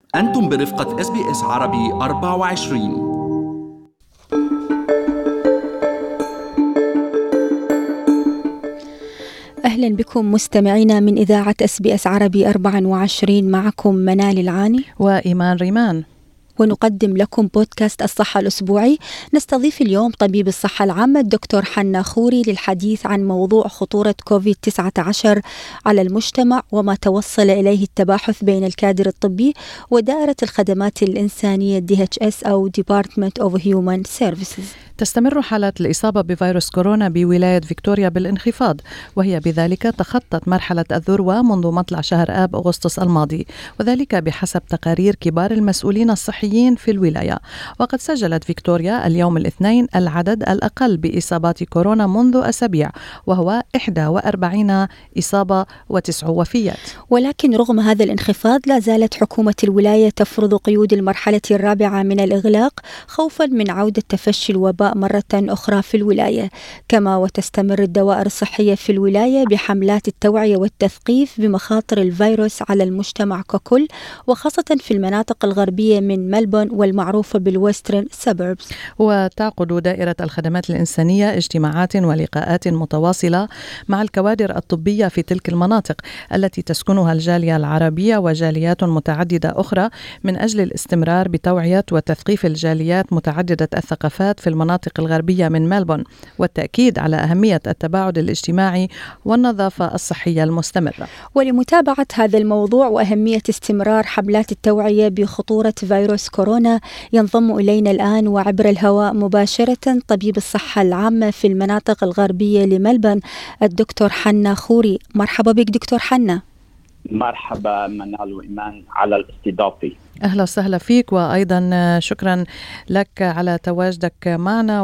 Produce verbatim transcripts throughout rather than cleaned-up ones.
أنتم برفقة إس بي إس عربي أربعة وعشرين. أهلا بكم مستمعينا من إذاعة إس بي إس عربي أربعة وعشرين. معكم منال العاني وإيمان ريمان، ونقدم لكم بودكاست الصحة الأسبوعي. نستضيف اليوم طبيب الصحة العامة الدكتور حنا خوري للحديث عن موضوع خطورة كوفيد تسعة عشر على المجتمع وما توصل إليه التباحث بين الكادر الطبي ودائرة الخدمات الإنسانية دي إتش إس أو Department of Human Services. تستمر حالات الإصابة بفيروس كورونا بولاية فيكتوريا بالانخفاض، وهي بذلك تخطت مرحلة الذروة منذ مطلع شهر آب أغسطس الماضي، وذلك بحسب تقارير كبار المسؤولين الصحيين في الولاية. وقد سجلت فيكتوريا اليوم الاثنين العدد الأقل بإصابات كورونا منذ أسابيع، وهو إحدى وأربعين إصابة وتسع وفيات. ولكن رغم هذا الانخفاض لا زالت حكومة الولاية تفرض قيود المرحلة الرابعة من الإغلاق خوفا من عودة تفشي الوباء مرة أخرى في الولاية، كما وتستمر الدوائر الصحية في الولاية بحملات التوعية والتثقيف بمخاطر الفيروس على المجتمع ككل، وخاصة في المناطق الغربية من ملبون والمعروفة بالويسترن سبربز. وتعقد دائرة الخدمات الإنسانية اجتماعات ولقاءات متواصلة مع الكوادر الطبية في تلك المناطق التي تسكنها الجالية العربية وجاليات متعددة أخرى، من أجل الاستمرار بتوعية وتثقيف الجاليات متعددة الثقافات في المناطق الغربية من ملبون، والتأكيد على أهمية التباعد الاجتماعي والنظافة الصحية المستمرة. ولمتابعة هذا الموضوع وأهمية استمرار حملات التوعية بخطورة فيروس كورونا ينضم إلينا الآن وعبر الهواء مباشرة طبيب الصحة العامة في المناطق الغربية لملبون الدكتور حنا خوري. مرحبا بك دكتور حنا. مرحبا منال وإيمان على الاستضافة. أهلا وسهلا فيك، وأيضا شكرا لك على تواجدك معنا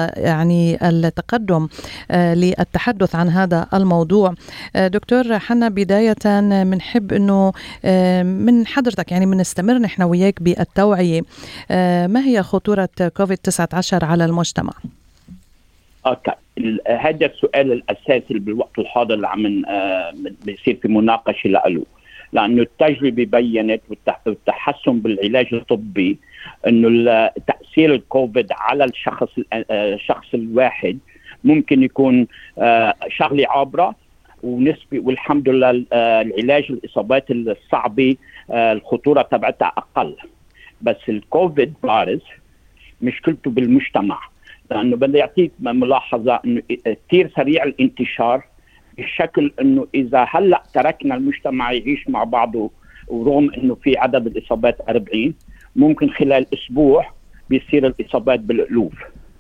ويعني التقدم للتحدث عن هذا الموضوع. دكتور حنا، بداية منحب أنه من حضرتك يعني منستمر نحن وياك بالتوعية، ما هي خطورة كوفيد تسعة عشر على المجتمع؟ أوكي، هذا السؤال الأساسي بالوقت الحاضر اللي عم بيصير في مناقشة له، لأنه التجربة بيّنت والتحسن بالعلاج الطبي أنه تأثير الكوفيد على الشخص الشخص الواحد ممكن يكون شغلة عابرة ونسبي، والحمد لله العلاج الإصابات الصعبة الخطورة تبعتها أقل. بس الكوفيد فيروس مشكلته بالمجتمع، لأنه بدي يعطيك ملاحظة أنه كثير سريع الانتشار، بشكل أنه إذا هلأ تركنا المجتمع يعيش مع بعضه ورغم أنه في عدد الإصابات أربعين، ممكن خلال أسبوع بيصير الإصابات بالألوف.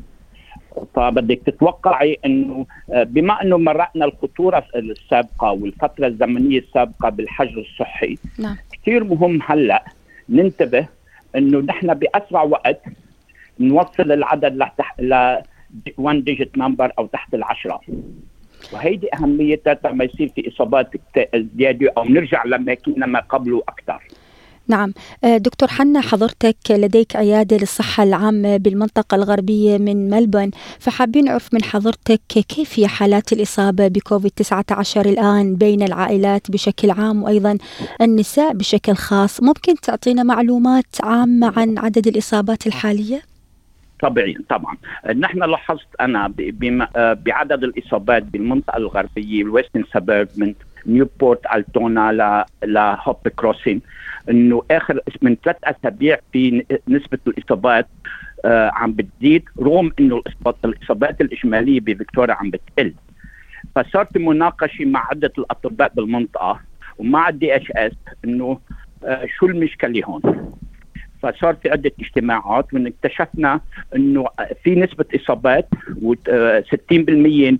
فبدك تتوقعي أنه بما أنه مرقنا الخطورة السابقة والفترة الزمنية السابقة بالحجر الصحي، نعم. كثير مهم هلأ ننتبه أنه نحن بأسرع وقت نوصل العدد لتحت ل one digit number أو تحت العشرة، وهيدي أهميتها لما يصير في إصابات زيادة أو نرجع لما كنا ما قبله أكثر. نعم دكتور حنا، حضرتك لديك عيادة للصحة العامة بالمنطقة الغربية من ملبون، فحابين نعرف من حضرتك كيف هي حالات الإصابة بكوفيد تسعة عشر الآن بين العائلات بشكل عام وأيضا النساء بشكل خاص. ممكن تعطينا معلومات عامة عن عدد الإصابات الحالية؟ طبيعي طبعا. نحن لاحظت أنا بعدد الإصابات بالمنطقة الغربية الويسترن سبرب من نيوبورت ألتونا لهوب كروسين، إنه آخر من ثلاث أسابيع في نسبة الإصابات آه عم بتزيد، رغم إنه الإصابات الإجمالية بفيكتوريا عم بتقل. فصار في مناقشة مع عدة الأطباء بالمنطقة ومع الدي إتش إس إنه آه شو المشكلة هون. فصار في عدة اجتماعات واكتشفنا انه في نسبة اصابات وستين بالمية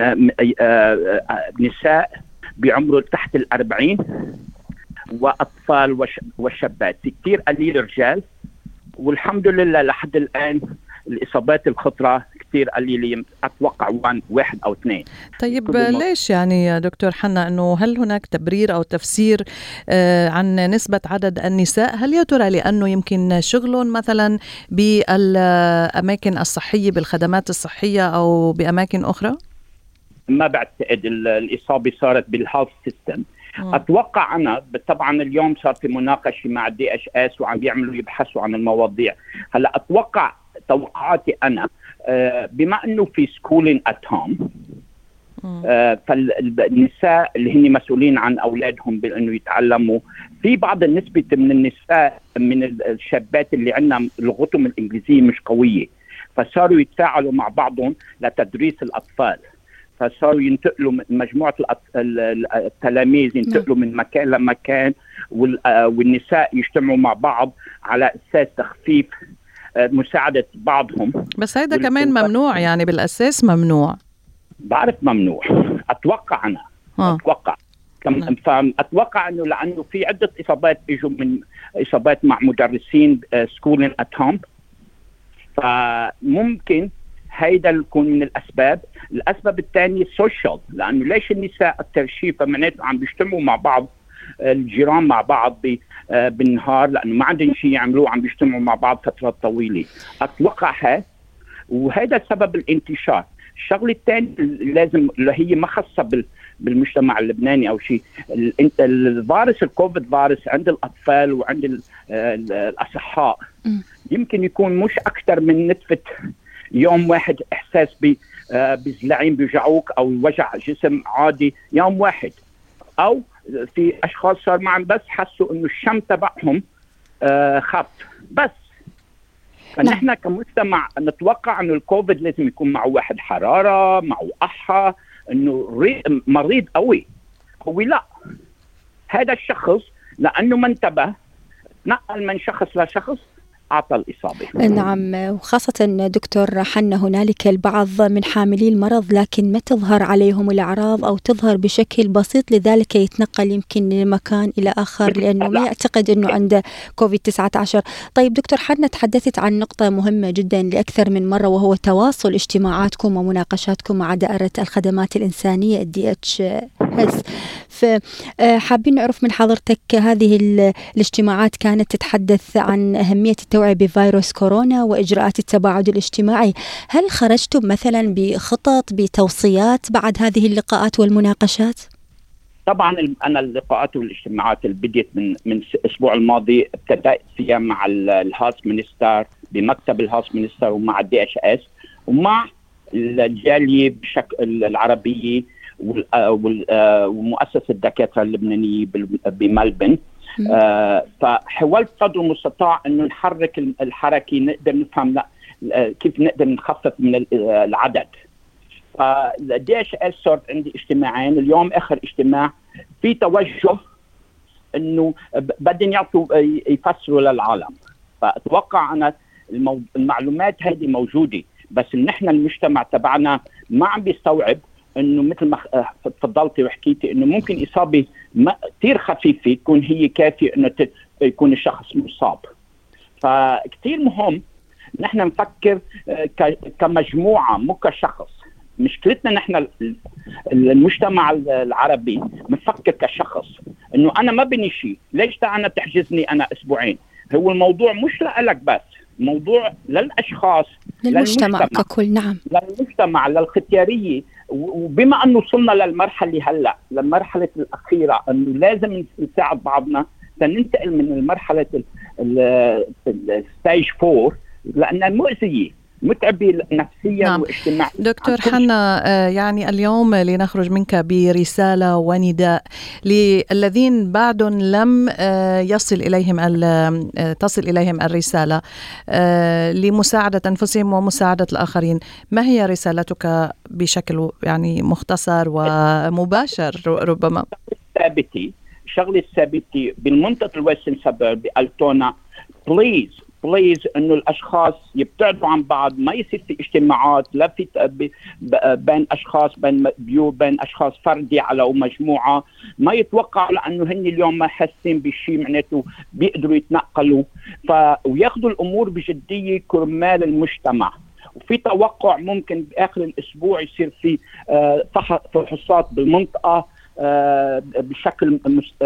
نساء بعمره تحت الأربعين واطفال وشابات، في كتير قليل رجال، والحمد لله لحد الان الاصابات الخطرة كثير قليلة، اتوقع واحد او اثنين. طيب ليش يعني يا دكتور حنا انه هل هناك تبرير او تفسير آه عن نسبة عدد النساء؟ هل يا ترى لانه يمكن شغلهم مثلا بالاماكن الصحية بالخدمات الصحية او باماكن اخرى؟ ما بعتقد. الاصابة صارت بالهيلث سيستم، اتوقع انا طبعا اليوم صار في مناقشه مع الدي اتش اس وعم بيعملوا يبحثوا عن المواضيع. هلا اتوقع توقعاتي انا بما انه في سكولين ات هوم، فالنساء اللي هن مسؤولين عن اولادهم بانه يتعلموا، في بعض النسبه من النساء من الشابات اللي عندنا لغتهم الانجليزيه مش قويه، فصاروا يتفاعلوا مع بعضهم لتدريس الاطفال، فصاروا ينتقلوا مجموعه التلاميذ ينتقلوا من مكان لمكان، والنساء يجتمعوا مع بعض على اساس تخفيف مساعده بعضهم. بس هيدا كمان ممنوع، يعني بالاساس ممنوع. بعرف ممنوع، اتوقع انا آه. اتوقع كم فاتوقع انه لانه في عده اصابات اجوا من اصابات مع مدرسين سكولين ات هوم، فممكن هيدا يكون من الاسباب. الاسباب الثانيه السوشيال، لانه ليش النساء الترشيفه معناته عم بيجتمعوا مع بعض، الجيران مع بعض بالنهار لانه ما عندهم شيء يعملوه، عم بيجتمعوا مع بعض فترات طويله. اتوقع هذا وهذا سبب الانتشار. الشغله الثانيه لازم اللي هي ما خاصه بالمجتمع اللبناني او شيء، الفيروس الكوفيد فيروس عند الاطفال وعند الاصحاء يمكن يكون مش اكثر من نتفه يوم واحد احساس بزلعين بيوجعوك او وجع جسم عادي يوم واحد، او في اشخاص صار معهم بس حسوا انه الشم تبعهم خف بس. فنحن كمجتمع نتوقع انه الكوفيد لازم يكون معه واحد حراره، معه احا، انه مريض قوي. هو لا، هذا الشخص لانه ما انتبه نقل من شخص لشخص أعطى الإصابة. نعم، وخاصة دكتور حنا هنالك البعض من حاملي المرض لكن ما تظهر عليهم الأعراض أو تظهر بشكل بسيط، لذلك يتنقل يمكن من مكان إلى آخر لأنه ما يعتقد أنه عنده كوفيد تسعة عشر. طيب دكتور حنا، تحدثت عن نقطة مهمة جدا لأكثر من مرة، وهو تواصل اجتماعاتكم ومناقشاتكم مع دائرة الخدمات الإنسانية الدي اتش اس. فحابين نعرف من حضرتك، هذه الاجتماعات كانت تتحدث عن أهمية التوعية بفيروس كورونا وإجراءات التباعد الاجتماعي. هل خرجتم مثلا بخطط بتوصيات بعد هذه اللقاءات والمناقشات؟ طبعا أنا اللقاءات والاجتماعات اللي بديت من من الأسبوع الماضي ابتدأت فيها مع الهاوس مينستر بمكتب الهاوس مينستر ومع الدي اتش اس ومع الجالية بشكل العربية ومؤسسة الدكاترة اللبنانية بملبن. آه فحاولت قدر المستطاع انه نحرك الحركه، نقدر نفهم لا كيف نقدر نخفف من العدد. فالدي اتش اس صار عندي اجتماعين اليوم، اخر اجتماع في توجه انه بدهم يعطوا يفسروا للعالم. فاتوقع انا المو... المعلومات هذه موجوده، بس نحن المجتمع تبعنا ما عم بيستوعب انه مثل ما تفضلتي وحكيتي انه ممكن اصابه كثير خفيفه تكون هي كافيه انه يكون الشخص مصاب. فكثير مهم نحن نفكر كمجموعه مو كشخص. مشكلتنا نحن المجتمع العربي بنفكر كشخص، انه انا ما بني شيء، ليش تعنا تحجزني انا اسبوعين؟ هو الموضوع مش لك بس، موضوع للاشخاص، للمجتمع ككل. نعم، للمجتمع، للختياريه. وبما انه وصلنا للمرحله هلا للمرحله الاخيره انه لازم نساعد بعضنا لننتقل من المرحله الستيج فور لانها مؤذيه متعبه نفسيا نعم. واجتماعيا. دكتور حنا، يعني اليوم لنخرج منك برساله ونداء للذين بعدهم لم يصل اليهم تصل اليهم الرساله لمساعده انفسهم ومساعده الاخرين. ما هي رسالتك بشكل يعني مختصر ومباشر؟ ربما ثابتي شغله ثابتي بالمنطقه الويسترن سبيرب بالتونا، بليز بليز انه الاشخاص يبتعدوا عن بعض، ما يصير في اجتماعات لا في بين اشخاص، بين بيوت، بين اشخاص فردي على مجموعه، ما يتوقعوا لانه هن اليوم ما حاسين بشيء معناته بيقدروا يتنقلوا ف وياخذوا الامور بجديه كرمال المجتمع. وفي توقع ممكن باخر الاسبوع يصير في فحوصات بالمنطقه بشكل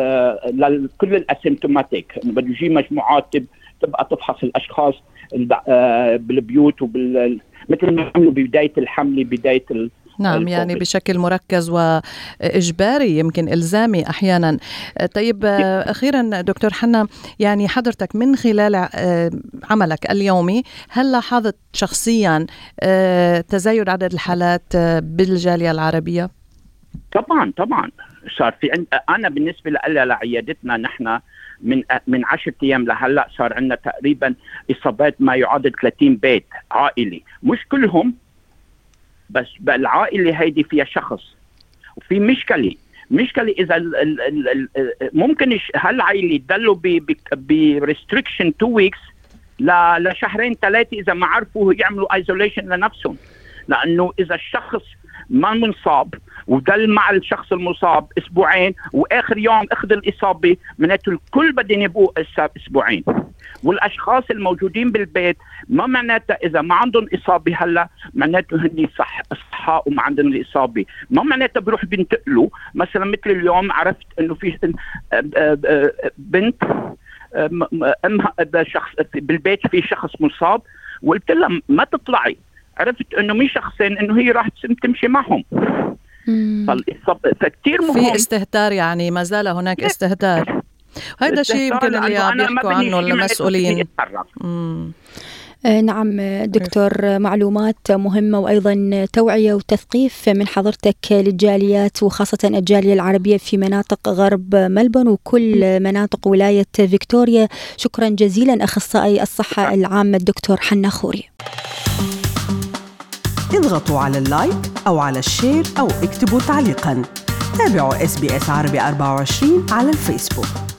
لكل الاسيمتوماتيك، بده يجي مجموعات تبقى تفحص الاشخاص بالبيوت وبال مثل ما عملوا ببدايه الحمله بدايه نعم، يعني بشكل مركز وإجباري، يمكن إلزامي أحيانا. طيب أخيرا دكتور حنا، يعني حضرتك من خلال عملك اليومي هل لاحظت شخصيا تزايد عدد الحالات بالجالية العربية؟ طبعا طبعا صار في عند... أنا بالنسبة لي لعيادتنا نحن من من عشرة أيام لهلا صار عندنا تقريبا إصابات ما يعادل ثلاثين بيت عائلي، مش كلهم بس العائلة هيدي فيها شخص وفي مشكلة مشكلة إذا ال ال ال ال ممكن هالعائلة يدلوا بريستريكشن تو ويكس لشهرين ثلاثة إذا ما عرفوا يعملوا ايزوليشن لنفسهم، لأنه إذا الشخص ما منصاب ودل مع الشخص المصاب اسبوعين واخر يوم اخذ الاصابه، معناته الكل بدهم يبقوا اسبوعين، والاشخاص الموجودين بالبيت ما معناتها اذا ما عندهم اصابه هلا معناته هن صح اصحاء وما عندهم الاصابه، ما معناتها بيروح بينتقلوا. مثلا مثل اليوم عرفت انه في بنت امها شخص بالبيت في شخص مصاب، وقلت لها ما تطلعي، عرفت انه مش شخصين انه هي راح تمشي معهم. فكتير مهم في استهتار، يعني ما زال هناك استهتار. هذا شيء يمكن اللي عم يحكوا عنه المسؤولين. نعم دكتور، معلومات مهمة وأيضا توعية وتثقيف من حضرتك للجاليات وخاصة الجالية العربية في مناطق غرب ملبون وكل مناطق ولاية فيكتوريا. شكرا جزيلا أخصائي الصحة العامة الدكتور حنا خوري. اضغطوا على اللايك أو على الشير أو اكتبوا تعليقا. تابعوا إس بي إس عربي أربعة وعشرين على الفيسبوك.